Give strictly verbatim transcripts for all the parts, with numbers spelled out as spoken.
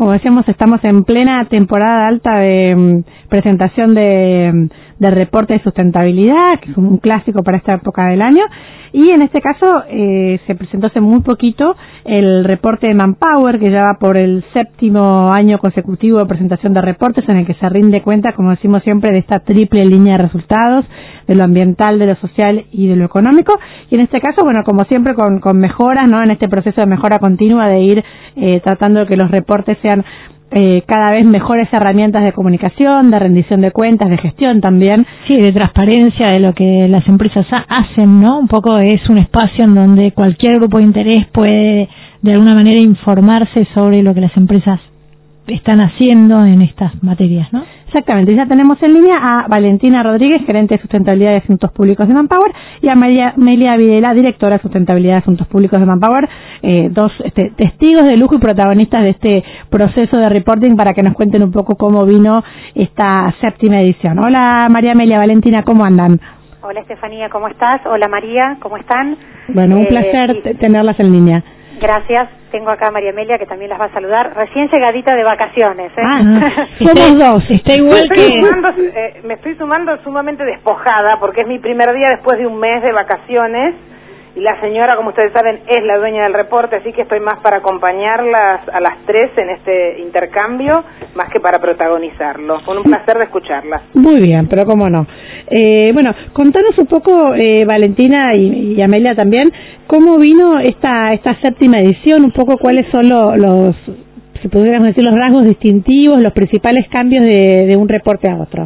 Como decíamos, estamos en plena temporada alta de um, presentación de, de reporte de sustentabilidad, que es un clásico para esta época del año, y en este caso eh, se presentó hace muy poquito el reporte de Manpower, que ya va por el séptimo año consecutivo de presentación de reportes, en el que se rinde cuenta, como decimos siempre, de esta triple línea de resultados, de lo ambiental, de lo social y de lo económico, y en este caso, bueno, como siempre, con, con mejoras, ¿no?, en este proceso de mejora continua, de ir eh, tratando de que los reportes sean eh, cada vez mejores herramientas de comunicación, de rendición de cuentas, de gestión también. Sí, de transparencia de lo que las empresas ha hacen, ¿no? Un poco es un espacio en donde cualquier grupo de interés puede de alguna manera informarse sobre lo que las empresas están haciendo en estas materias, ¿no? Exactamente, ya tenemos en línea a Valentina Rodríguez, gerente de sustentabilidad de asuntos públicos de Manpower, y a María Amelia Videla, directora de sustentabilidad de asuntos públicos de Manpower, eh, dos este, testigos de lujo y protagonistas de este proceso de reporting, para que nos cuenten un poco cómo vino esta séptima edición. Hola María Amelia, Valentina, ¿cómo andan? Hola Estefanía, ¿cómo estás? Hola María, ¿cómo están? Bueno, un eh, placer sí. tenerlas en línea. Gracias. Tengo acá a María Amelia, que también las va a saludar. Recién llegadita de vacaciones, ¿eh? Ah, no. Somos dos. Está igual me que... estoy sumando, eh, me estoy sumando sumamente despojada, porque es mi primer día después de un mes de vacaciones, y la señora, como ustedes saben, es la dueña del reporte, así que estoy más para acompañarlas a las tres en este intercambio, más que para protagonizarlo. Con un placer de escucharlas. Muy bien, pero cómo no. Eh, bueno, contanos un poco, eh, Valentina y, y Amelia también, cómo vino esta esta séptima edición, un poco cuáles son lo, los, si pudiéramos decir, los rasgos distintivos, los principales cambios de, de un reporte a otro.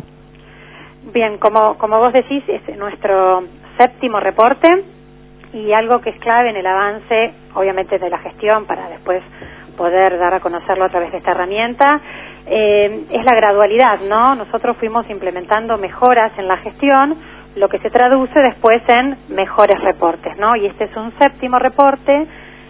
Bien, como, como vos decís, es nuestro séptimo reporte, y algo que es clave en el avance, obviamente, de la gestión, para después poder dar a conocerlo a través de esta herramienta, eh, es la gradualidad, ¿no? Nosotros fuimos implementando mejoras en la gestión, lo que se traduce después en mejores reportes, ¿no? Y este es un séptimo reporte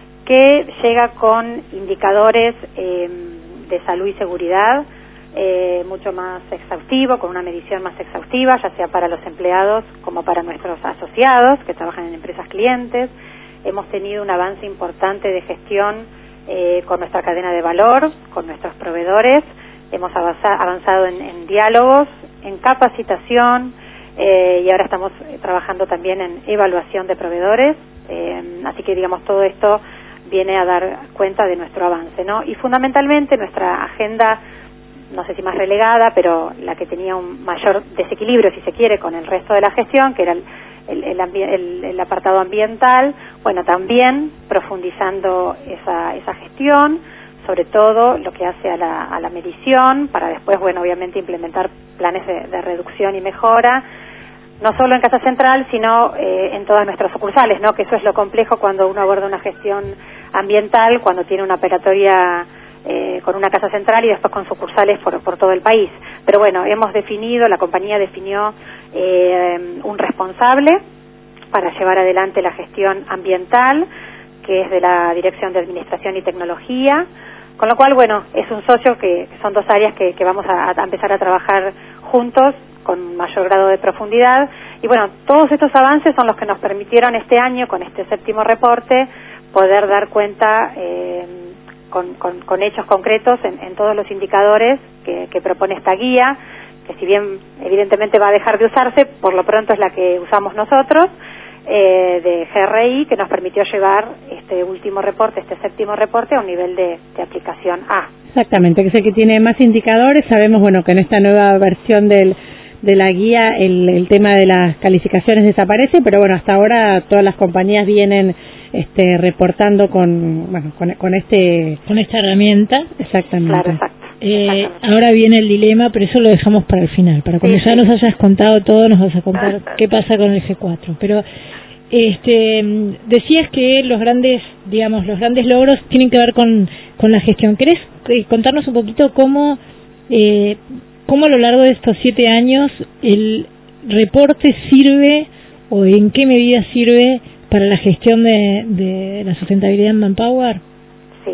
que llega con indicadores eh, de salud y seguridad eh, mucho más exhaustivo, con una medición más exhaustiva, ya sea para los empleados como para nuestros asociados que trabajan en empresas clientes. Hemos tenido un avance importante de gestión eh, con nuestra cadena de valor, con nuestros proveedores. Hemos avanza, avanzado en, en diálogos, en capacitación, eh, y ahora estamos trabajando también en evaluación de proveedores. Eh, así que, digamos, todo esto viene a dar cuenta de nuestro avance, ¿no? Y fundamentalmente nuestra agenda, no sé si más relegada, pero la que tenía un mayor desequilibrio, si se quiere, con el resto de la gestión, que era el, el, el, el, el apartado ambiental, bueno, también profundizando esa, esa gestión, sobre todo lo que hace a la, a la medición, para después, bueno, obviamente implementar planes de, de reducción y mejora, no solo en Casa Central, sino eh, en todas nuestras sucursales, ¿no? Que eso es lo complejo cuando uno aborda una gestión ambiental, cuando tiene una operatoria Eh, con una casa central y después con sucursales por, por todo el país. Pero bueno, hemos definido, la compañía definió eh, un responsable para llevar adelante la gestión ambiental, que es de la Dirección de Administración y Tecnología, con lo cual, bueno, es un socio que, que son dos áreas que, que vamos a, a empezar a trabajar juntos con mayor grado de profundidad. Y bueno, todos estos avances son los que nos permitieron este año, con este séptimo reporte, poder dar cuenta eh, Con, con, con hechos concretos en, en todos los indicadores que, que propone esta guía, que si bien evidentemente va a dejar de usarse, por lo pronto es la que usamos nosotros, eh, de G R I, que nos permitió llevar este último reporte, este séptimo reporte, a un nivel de, de aplicación A. Exactamente, que sé que tiene más indicadores. Sabemos, bueno, que en esta nueva versión del de la guía el, el tema de las calificaciones desaparece, pero bueno, hasta ahora todas las compañías vienen este reportando con bueno con, con este con esta herramienta. Exactamente. Claro, exacto. Eh, ahora viene el dilema, pero eso lo dejamos para el final, para cuando sí, ya sí. nos hayas contado todo, nos vas a contar qué pasa con el G cuatro. Pero este decías que los grandes, digamos, los grandes logros tienen que ver con con la gestión. ¿Querés contarnos un poquito cómo eh, cómo a lo largo de estos siete años el reporte sirve, o en qué medida sirve para la gestión de, de la sustentabilidad en Manpower? Sí.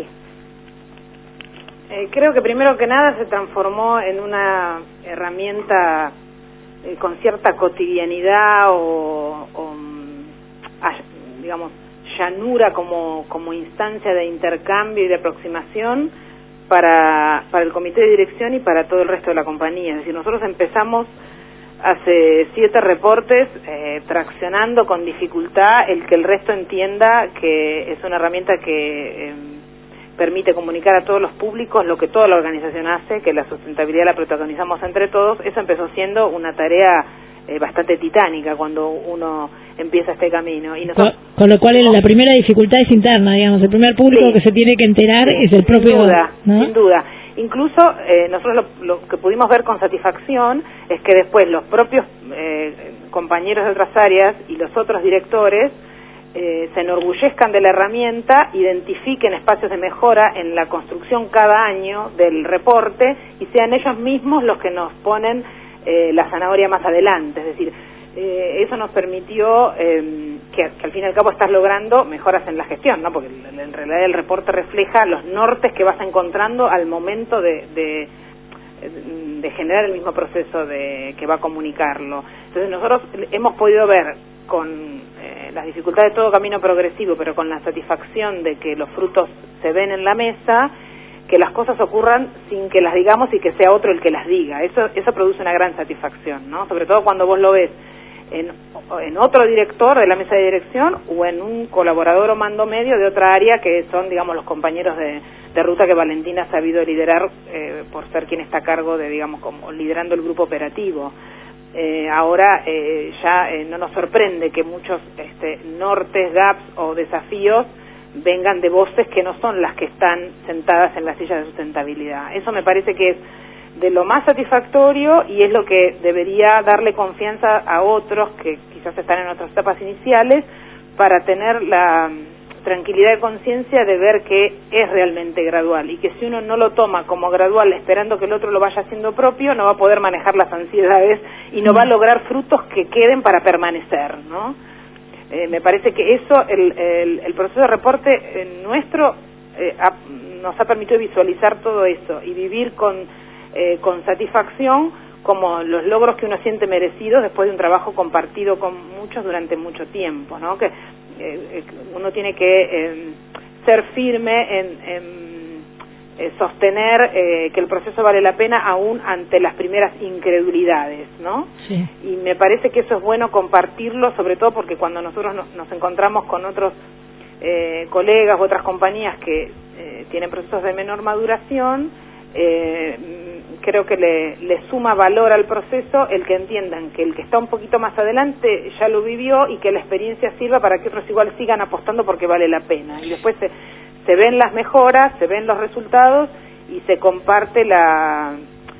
Eh, creo que primero que nada se transformó en una herramienta eh, con cierta cotidianidad o, o a, digamos, llanura como, como instancia de intercambio y de aproximación para, para el comité de dirección y para todo el resto de la compañía. Es decir, nosotros empezamos hace siete reportes eh, traccionando con dificultad el que el resto entienda que es una herramienta que eh, permite comunicar a todos los públicos lo que toda la organización hace, que la sustentabilidad la protagonizamos entre todos. Eso empezó siendo una tarea eh, bastante titánica cuando uno empieza este camino. Y nosotros, con, con lo cual la primera dificultad es interna, digamos, el primer público sí, que se tiene que enterar sí, es el propio... Sin duda, ¿no? sin duda. Incluso eh, nosotros lo, lo que pudimos ver con satisfacción es que después los propios eh, compañeros de otras áreas y los otros directores eh, se enorgullezcan de la herramienta, identifiquen espacios de mejora en la construcción cada año del reporte y sean ellos mismos los que nos ponen eh, la zanahoria más adelante. Es decir, eh, eso nos permitió eh, que, que al fin y al cabo estás logrando mejoras en la gestión, ¿no? Porque en realidad el reporte refleja los nortes que vas encontrando al momento de, de, de generar el mismo proceso de que va a comunicarlo. Entonces nosotros hemos podido ver con eh, las dificultades de todo camino progresivo, pero con la satisfacción de que los frutos se ven en la mesa, que las cosas ocurran sin que las digamos y que sea otro el que las diga. Eso, eso produce una gran satisfacción, ¿no? Sobre todo cuando vos lo ves en, en otro director de la mesa de dirección o en un colaborador o mando medio de otra área que son, digamos, los compañeros de, de ruta que Valentina ha sabido liderar eh, por ser quien está a cargo de, digamos, como liderando el grupo operativo. Eh, ahora eh, ya eh, no nos sorprende que muchos este, nortes, gaps o desafíos vengan de voces que no son las que están sentadas en la silla de sustentabilidad. Eso me parece que es de lo más satisfactorio y es lo que debería darle confianza a otros que quizás están en otras etapas iniciales para tener la tranquilidad de conciencia de ver que es realmente gradual y que si uno no lo toma como gradual esperando que el otro lo vaya haciendo propio, no va a poder manejar las ansiedades y no va a lograr frutos que queden para permanecer, ¿no? Eh, me parece que eso, el, el, el proceso de reporte eh, nuestro eh, ha, nos ha permitido visualizar todo eso y vivir con, eh, con satisfacción como los logros que uno siente merecidos después de un trabajo compartido con muchos durante mucho tiempo, ¿no? Que eh, uno tiene que eh, ser firme en, en eh, sostener eh, que el proceso vale la pena aún ante las primeras incredulidades, ¿no? Sí. Y me parece que eso es bueno compartirlo, sobre todo porque cuando nosotros nos, nos encontramos con otros eh, colegas u otras compañías que eh, tienen procesos de menor maduración, eh, creo que le, le suma valor al proceso el que entiendan que el que está un poquito más adelante ya lo vivió y que la experiencia sirva para que otros igual sigan apostando porque vale la pena. Y después se, se ven las mejoras, se ven los resultados y se comparte la,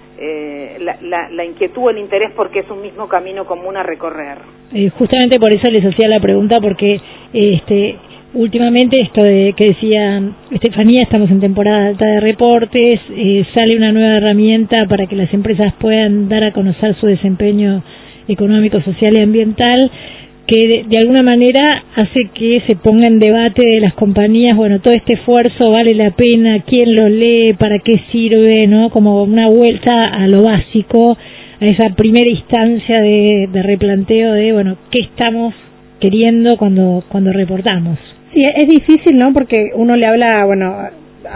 eh, la, la, la inquietud, el interés porque es un mismo camino común a recorrer. Eh, justamente por eso les hacía la pregunta porque este últimamente esto de que decía Estefanía, estamos en temporada alta de reportes, eh, sale una nueva herramienta para que las empresas puedan dar a conocer su desempeño económico, social y ambiental, que de, de alguna manera hace que se ponga en debate de las compañías, bueno, todo este esfuerzo vale la pena, quién lo lee, para qué sirve, ¿no? Como una vuelta a lo básico, a esa primera instancia de, de replanteo de, bueno, qué estamos queriendo cuando cuando reportamos. Sí, es difícil, ¿no? Porque uno le habla, bueno, a,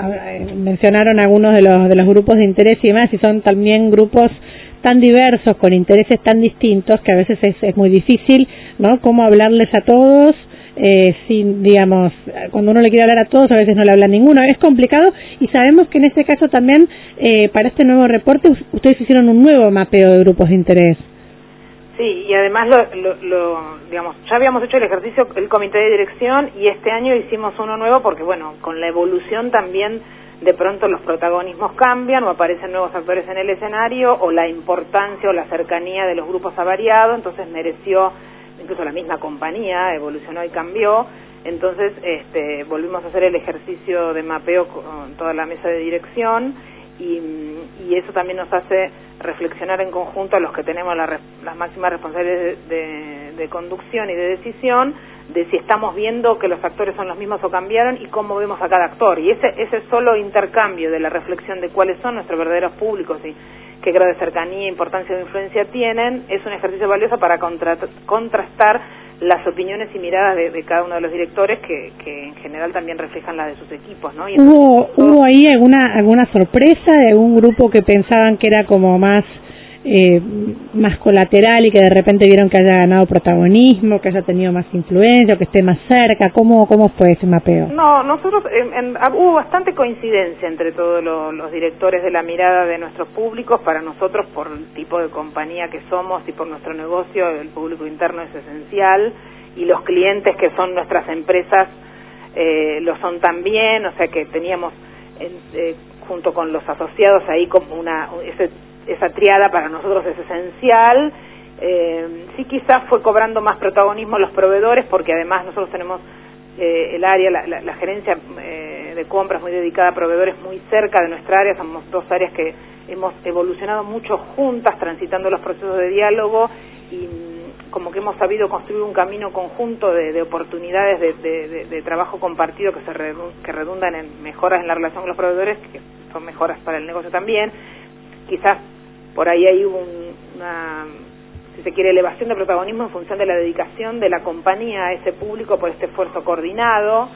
a, mencionaron algunos de los de los grupos de interés y demás, y son también grupos tan diversos, con intereses tan distintos, que a veces es, es muy difícil, ¿no? Cómo hablarles a todos, eh, sin, digamos, cuando uno le quiere hablar a todos, a veces no le habla a ninguno. Es complicado y sabemos que en este caso también, eh, para este nuevo reporte, ustedes hicieron un nuevo mapeo de grupos de interés. Sí, y además, lo, lo, lo, digamos, ya habíamos hecho el ejercicio, el comité de dirección, y este año hicimos uno nuevo porque, bueno, con la evolución también de pronto los protagonismos cambian o aparecen nuevos actores en el escenario o la importancia o la cercanía de los grupos ha variado, entonces mereció, incluso la misma compañía evolucionó y cambió, entonces este, volvimos a hacer el ejercicio de mapeo con toda la mesa de dirección y, y eso también nos hace reflexionar en conjunto a los que tenemos la, las máximas responsabilidades de, de, de conducción y de decisión, de si estamos viendo que los actores son los mismos o cambiaron y cómo vemos a cada actor. Y ese, ese solo intercambio de la reflexión de cuáles son nuestros verdaderos públicos y qué grado de cercanía, importancia o influencia tienen, es un ejercicio valioso para contra, contrastar las opiniones y miradas de, de cada uno de los directores que, que en general también reflejan las de sus equipos, ¿no? Y ¿Hubo, ¿Hubo ahí alguna alguna sorpresa de algún grupo que pensaban que era como más eh, más colateral y que de repente vieron que haya ganado protagonismo, que haya tenido más influencia, que esté más cerca? ¿Cómo cómo fue ese mapeo? No, nosotros en, en, hubo bastante coincidencia entre todos los, los directores de la mirada de nuestros públicos. Para nosotros, por el tipo de compañía que somos y por nuestro negocio, el público interno es esencial, y los clientes que son nuestras empresas eh, lo son también. O sea que teníamos en, eh, junto con los asociados ahí como una ese, esa triada para nosotros es esencial. Eh, sí, quizás fue cobrando más protagonismo los proveedores, porque además nosotros tenemos eh, el área, la, la, la gerencia eh, de compras muy dedicada a proveedores muy cerca de nuestra área. Somos dos áreas que hemos evolucionado mucho juntas, transitando los procesos de diálogo, y como que hemos sabido construir un camino conjunto de, de oportunidades de, de, de, de trabajo compartido que se redund, que redundan en mejoras en la relación con los proveedores, que son mejoras para el negocio también. Quizás por ahí hay un, una, si se quiere, elevación de protagonismo en función de la dedicación de la compañía a ese público por este esfuerzo coordinado.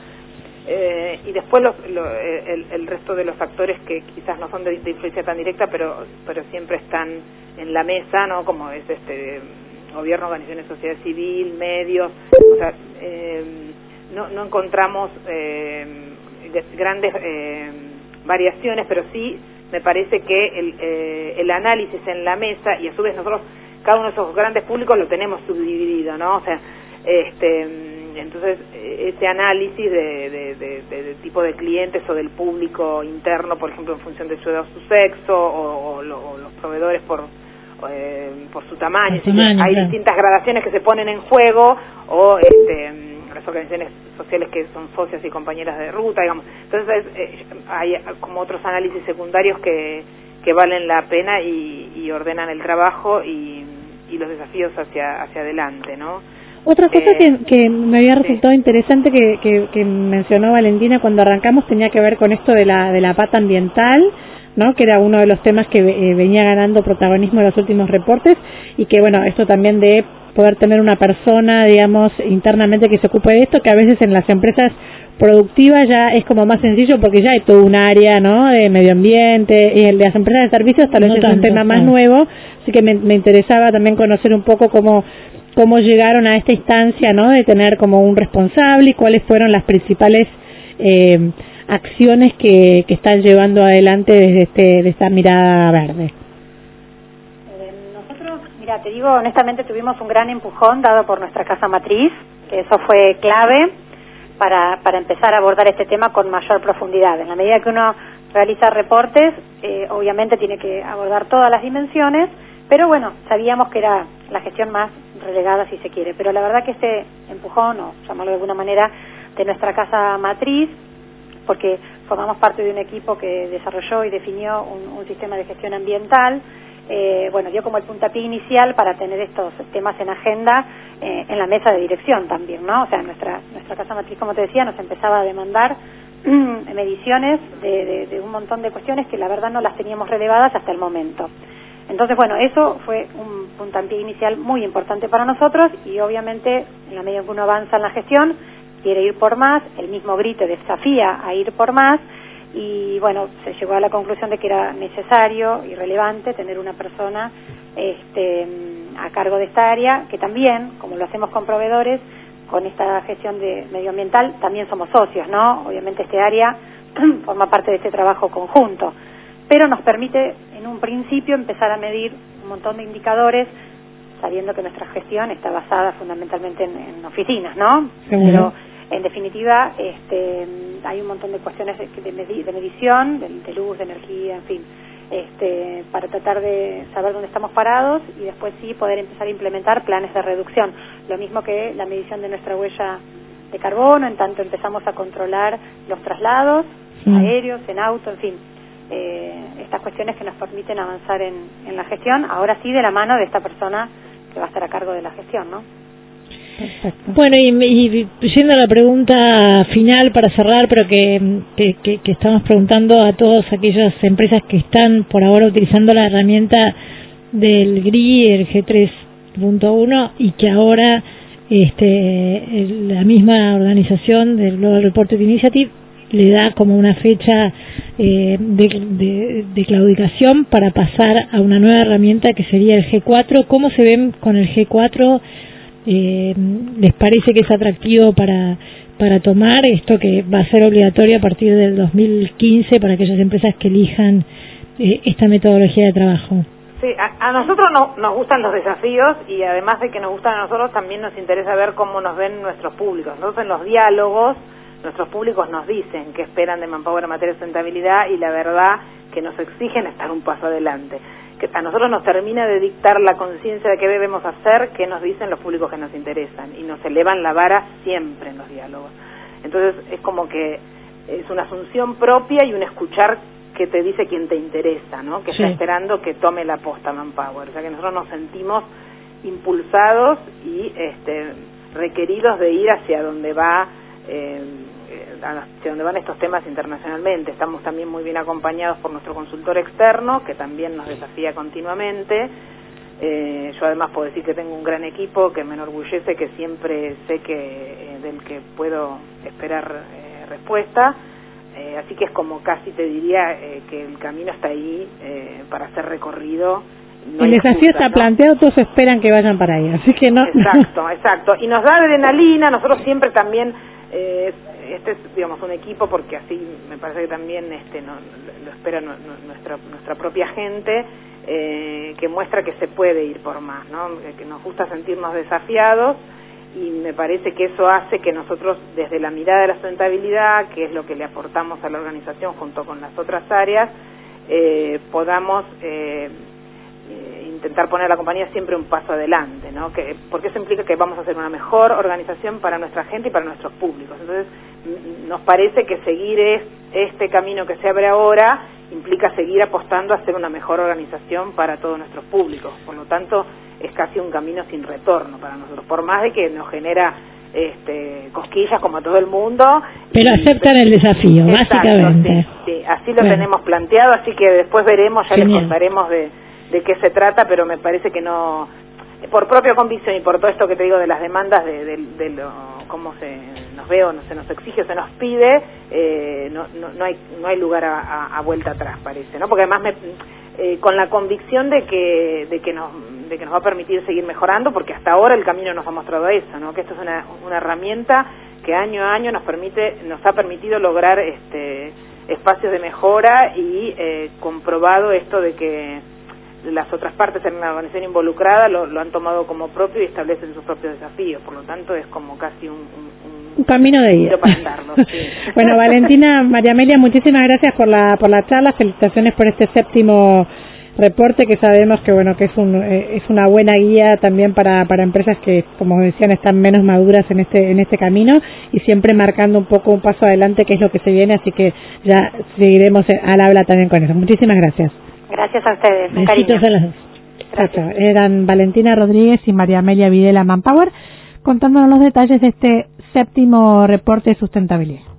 Eh, y después los, lo, el, el resto de los actores que quizás no son de, de influencia tan directa, pero pero siempre están en la mesa, ¿no? Como es este gobierno, organizaciones de sociedad civil, medios. O sea, eh, no, no encontramos eh, grandes eh, variaciones, pero sí me parece que el, eh, el análisis en la mesa, y a su vez nosotros cada uno de esos grandes públicos lo tenemos subdividido, ¿no? O sea, este entonces ese análisis de, de, de, de, de tipo de clientes o del público interno, por ejemplo, en función de su edad o su sexo, o, o, lo, o los proveedores por eh, por su tamaño, tamaño hay claro. distintas gradaciones que se ponen en juego, o este, las organizaciones sociales que son socias y compañeras de ruta, digamos. Entonces eh, hay como otros análisis secundarios que, que valen la pena y, y ordenan el trabajo y, y los desafíos hacia hacia adelante, ¿no? Otra cosa Eh, que, que me había resultado sí. interesante que, que, que mencionó Valentina cuando arrancamos tenía que ver con esto de la de la pata ambiental, ¿no? Que era uno de los temas que eh, venía ganando protagonismo en los últimos reportes, y que bueno, esto también de poder tener una persona, digamos, internamente que se ocupe de esto, que a veces en las empresas productivas ya es como más sencillo porque ya hay todo un área, ¿no? De medio ambiente, y el de las empresas de servicios tal vez no es tanto, un tema más nuevo, así que me, me interesaba también conocer un poco cómo cómo llegaron a esta instancia, ¿no? De tener como un responsable, y cuáles fueron las principales eh, acciones que, que están llevando adelante desde este de esta mirada verde. Eh, nosotros, mira, te digo, honestamente tuvimos un gran empujón dado por nuestra casa matriz, que eso fue clave para, para empezar a abordar este tema con mayor profundidad. En la medida que uno realiza reportes, eh, obviamente tiene que abordar todas las dimensiones, pero bueno, sabíamos que era la gestión más relegada, si se quiere. Pero la verdad que este empujón, o llamarlo de alguna manera, de nuestra casa matriz, porque formamos parte de un equipo que desarrolló y definió un, un sistema de gestión ambiental, eh, bueno, dio como el puntapié inicial para tener estos temas en agenda eh, en la mesa de dirección también, ¿no? O sea, nuestra nuestra casa matriz, como te decía, nos empezaba a demandar mediciones de, de, de un montón de cuestiones que la verdad no las teníamos relevadas hasta el momento. Entonces, bueno, eso fue un puntapié inicial muy importante para nosotros, y obviamente en la medida que uno avanza en la gestión quiere ir por más, el mismo grito desafía a ir por más, y bueno, se llegó a la conclusión de que era necesario y relevante tener una persona este, a cargo de esta área, que también, como lo hacemos con proveedores, con esta gestión de medioambiental, también somos socios, ¿no? Obviamente este área forma parte de este trabajo conjunto, pero nos permite en un principio empezar a medir un montón de indicadores, sabiendo que nuestra gestión está basada fundamentalmente en, en oficinas, ¿no? Seguro. Pero en definitiva este, hay un montón de cuestiones de, de, medi de medición, de, de luz, de energía, en fin, este, para tratar de saber dónde estamos parados y después sí poder empezar a implementar planes de reducción. Lo mismo que la medición de nuestra huella de carbono, en tanto empezamos a controlar los traslados sí. aéreos, en auto, en fin. Eh, estas cuestiones que nos permiten avanzar en, en la gestión, ahora sí de la mano de esta persona que va a estar a cargo de la gestión, ¿no? Perfecto. Bueno, y, y yendo a la pregunta final para cerrar, pero que, que, que, que estamos preguntando a todas aquellas empresas que están por ahora utilizando la herramienta del G R I, el G tres punto uno, y que ahora este, la misma organización del Global Reporting Initiative le da como una fecha eh, de, de, de claudicación para pasar a una nueva herramienta que sería el G cuatro. ¿Cómo se ven con el G cuatro? Eh, ¿Les parece que es atractivo para, para tomar esto que va a ser obligatorio a partir del dos mil quince para aquellas empresas que elijan eh, esta metodología de trabajo? Sí, a, a nosotros no, nos gustan los desafíos y además de que nos gustan a nosotros, también nos interesa ver cómo nos ven nuestros públicos. Nosotros en los diálogos, nuestros públicos nos dicen que esperan de Manpower en materia de sustentabilidad y la verdad que nos exigen estar un paso adelante. Que a nosotros nos termina de dictar la conciencia de qué debemos hacer, qué nos dicen los públicos que nos interesan y nos elevan la vara siempre en los diálogos. Entonces es como que es una asunción propia y un escuchar que te dice quien te interesa, ¿no? Que sí. Está esperando que tome la posta Manpower. O sea que nosotros nos sentimos impulsados y este, requeridos de ir hacia donde va eh, hacia donde van estos temas internacionalmente. Estamos también muy bien acompañados por nuestro consultor externo, que también nos desafía continuamente. Eh, yo además puedo decir que tengo un gran equipo que me enorgullece, que siempre sé que eh, del que puedo esperar eh, respuesta. Eh, así que es como casi te diría eh, que el camino está ahí eh, para ser recorrido. No el desafío excusa, está ¿no? planteado, todos esperan que vayan para ahí, así que no. Exacto, exacto. Y nos da adrenalina, nosotros siempre también, eh, este es digamos un equipo, porque así me parece que también este no, lo espera no, no, nuestra nuestra propia gente, eh, que muestra que se puede ir por más, ¿no? Que nos gusta sentirnos desafiados. Y me parece que eso hace que nosotros, desde la mirada de la sustentabilidad, que es lo que le aportamos a la organización junto con las otras áreas, eh, podamos eh, eh, intentar poner a la compañía siempre un paso adelante, ¿no? Que, porque eso implica que vamos a hacer una mejor organización para nuestra gente y para nuestros públicos. Entonces, nos parece que seguir es, este camino que se abre ahora implica seguir apostando a hacer una mejor organización para todos nuestros públicos. Por lo tanto, es casi un camino sin retorno para nosotros, por más de que nos genera este, cosquillas como a todo el mundo. Pero y, aceptan el desafío, exacto, básicamente. Sí, sí, así lo bueno. tenemos planteado, así que después veremos, ya Genial. les contaremos de, de qué se trata, pero me parece que no, por propia convicción y por todo esto que te digo de las demandas, de, de, de lo, cómo se nos ve o no, se nos exige o se nos pide, eh, no, no, no, hay, no hay lugar a, a, a vuelta atrás, parece, ¿no? Porque además me, eh, con la convicción de que, de que nos de que nos va a permitir seguir mejorando, porque hasta ahora el camino nos ha mostrado eso, ¿no? Que esto es una, una herramienta que año a año nos permite, nos ha permitido lograr este espacios de mejora y eh, comprobado esto de que las otras partes en la organización involucrada lo, lo han tomado como propio y establecen sus propios desafíos. Por lo tanto, es como casi un, un, un camino de ida. Para andarlo, sí. Bueno, Valentina, María Amelia, muchísimas gracias por la por la charla. Felicitaciones por este séptimo reporte, que sabemos que bueno que es un eh, es una buena guía también para para empresas que, como decían, están menos maduras en este en este camino y siempre marcando un poco un paso adelante, que es lo que se viene. Así que ya seguiremos al habla también con eso. Muchísimas gracias. Gracias a ustedes. Un Besitos cariño. a las dos. Chao, chao. Eran Valentina Rodríguez y María Amelia Videla Manpower contándonos los detalles de este séptimo reporte de sustentabilidad.